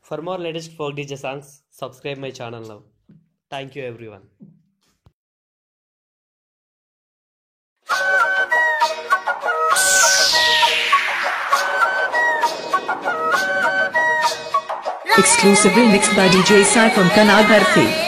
For more latest folk DJ songs, subscribe my channel now. Thank you everyone. Exclusively mixed by DJ Sai from Kanagharthi.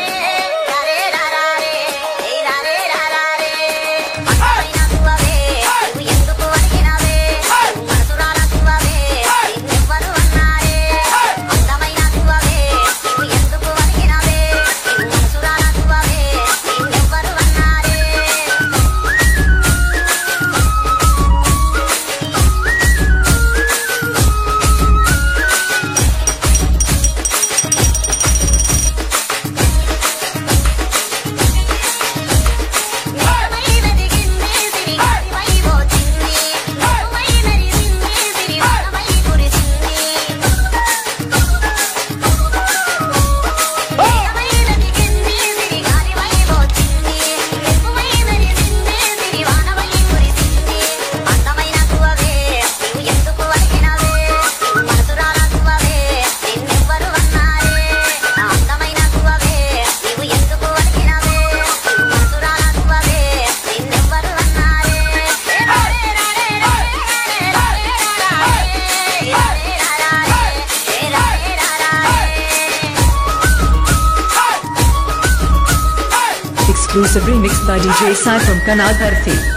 Exclusively mixed by DJ Sai from Kanagharthi.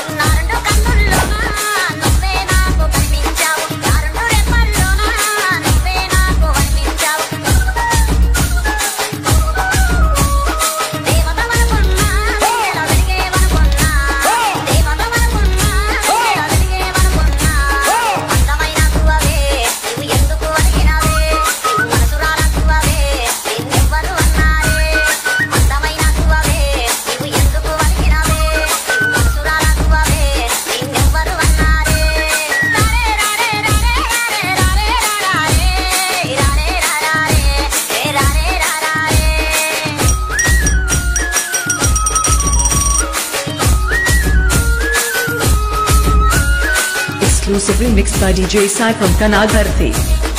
Exclusively mixed by DJ Sai from Kanagharthi.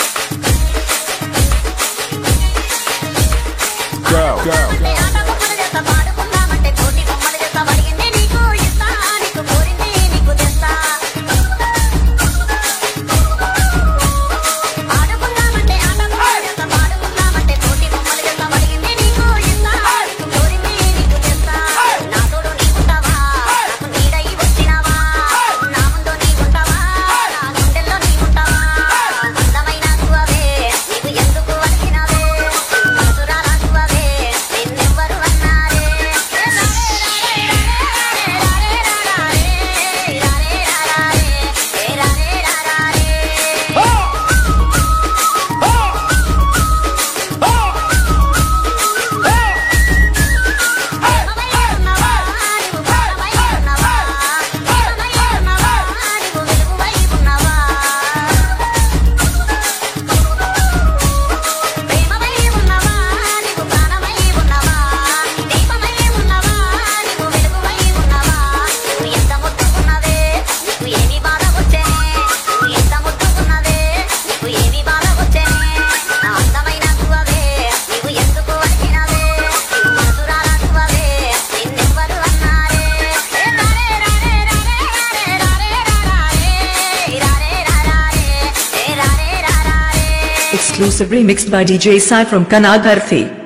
Go. Exclusively mixed by DJ Sai from Kanagharthi.